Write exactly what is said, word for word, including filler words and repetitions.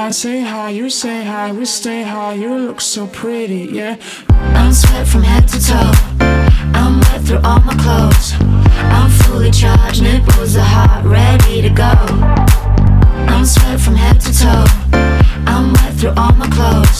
I say hi, you say hi, we stay high. You look so pretty, yeah. I'm sweat from head to toe. I'm wet through all my clothes. I'm fully charged, nipples are hot, ready to go. I'm sweat from head to toe. I'm wet through all my clothes.